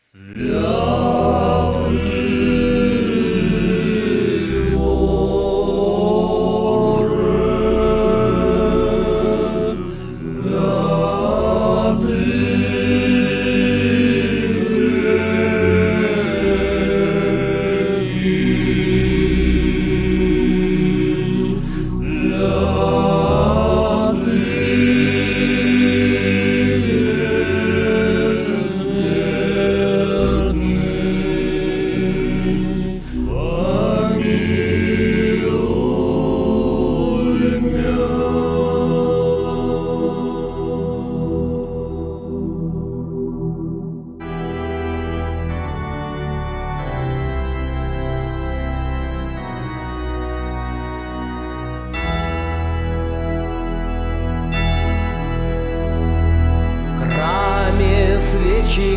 Свечи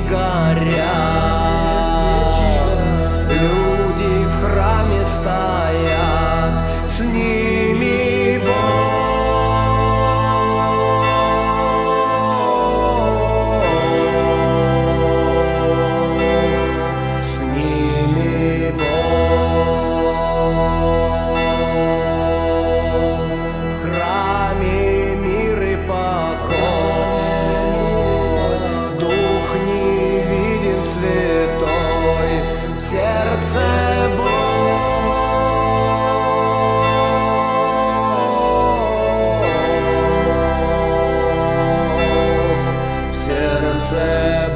горят, люди в храме стоят, с ними Бог, с ними Бог. В храме мир и покой, невидим святой, в сердце Бог, в сердце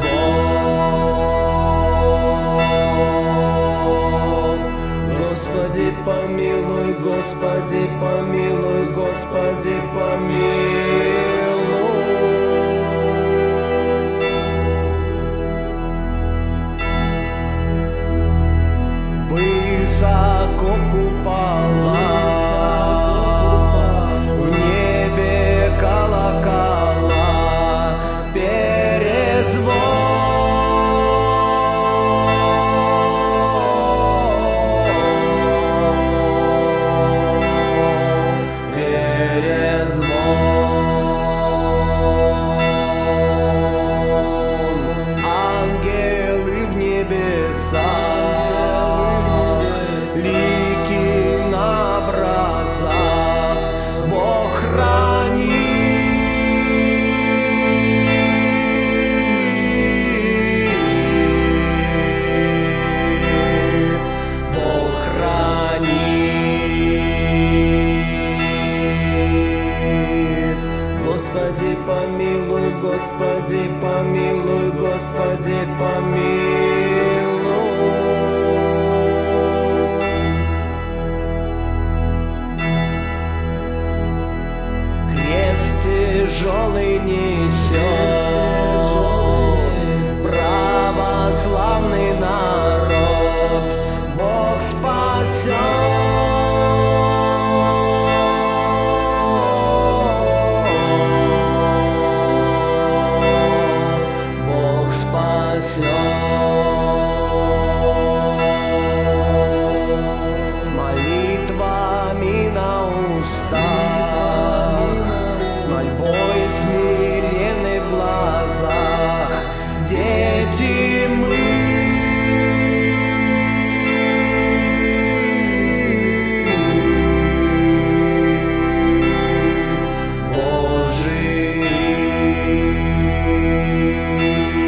Бог. Господи помилуй, Господи помилуй, Господи помилуй. Высоко купола, в небе колокола, перезвон. Ангелы в небесах, лики на образах, Бог хранит, Бог хранит. Господи помилуй, Господи помилуй, Господи помилуй. Крест тяжелый несет православный народ, Бог спасет. Бог спасет. С молитвами на устах, с мольбой смиренной в глазах, дети мы, Божии.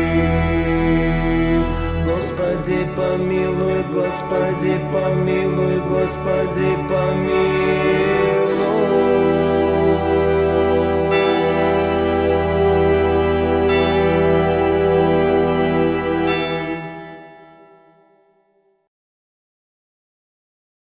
Господи помилуй, Господи помилуй,